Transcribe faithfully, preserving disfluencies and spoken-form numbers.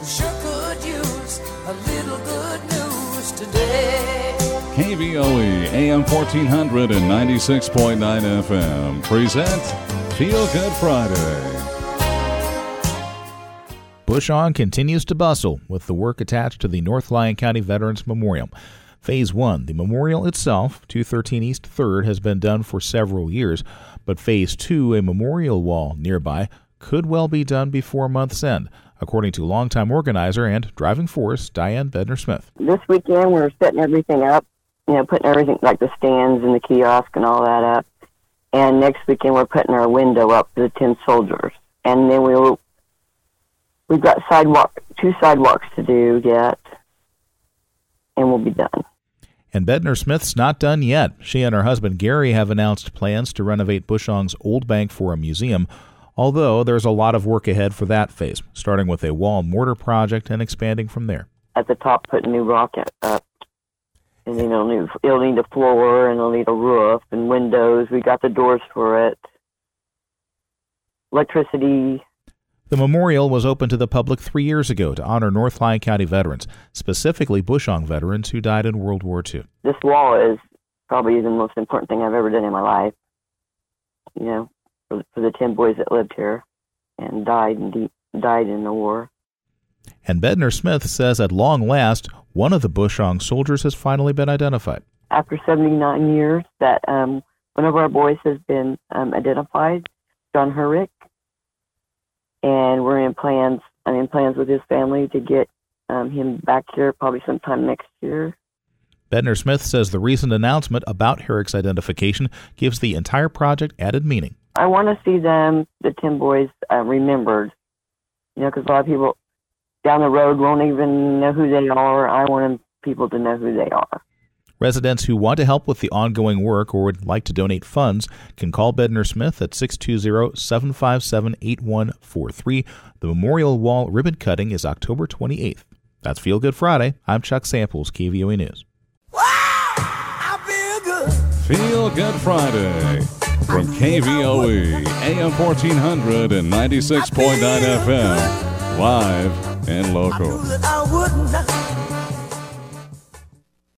Sure could use a little good news today. K V O E, A M fourteen hundred and ninety-six point nine F M present Feel Good Friday. Bushong continues to bustle with the work attached to the North Lyon County Veterans Memorial. Phase one, the memorial itself, two thirteen East third, has been done for several years, but Phase two, a memorial wall nearby, could well be done before month's end, according to longtime organizer and driving force Diane Bednar-Smith. This weekend we're setting everything up, you know, putting everything like the stands and the kiosk and all that up. And next weekend we're putting our window up for the tin soldiers. And then we'll, we've got sidewalk, two sidewalks to do yet, and we'll be done. And Bednar-Smith's not done yet. She and her husband Gary have announced plans to renovate Bushong's old bank for a museum, although there's a lot of work ahead for that phase, starting with a wall and mortar project and expanding from there. At the top, putting new rock up. And then it'll need, it'll need a floor, and it'll need a roof and windows. We got the doors for it. Electricity. The memorial was opened to the public three years ago to honor North Lyon County veterans, specifically Bushong veterans who died in World War Two. This wall is probably the most important thing I've ever done in my life. You know, for, for the ten boys that lived here and died and de- died in the war. And Bednar-Smith says at long last, one of the Bushong soldiers has finally been identified. After seventy-nine years, that um, one of our boys has been um, identified, John Herrick. And we're in plans, I'm in plans with his family to get um, him back here probably sometime next year. Bednar-Smith says the recent announcement about Herrick's identification gives the entire project added meaning. I want to see them, the ten boys, uh, remembered. You know, because a lot of people down the road won't even know who they are. I want people to know who they are. Residents who want to help with the ongoing work or would like to donate funds can call Bednar-Smith at six two zero, seven five seven, eight one four three. The memorial wall ribbon cutting is October twenty-eighth. That's Feel Good Friday. I'm Chuck Samples, K V O E News. Wow, I feel good. Feel Good Friday from K V O E, A M fourteen hundred and ninety-six point nine F M, live and local. I knew that I would not.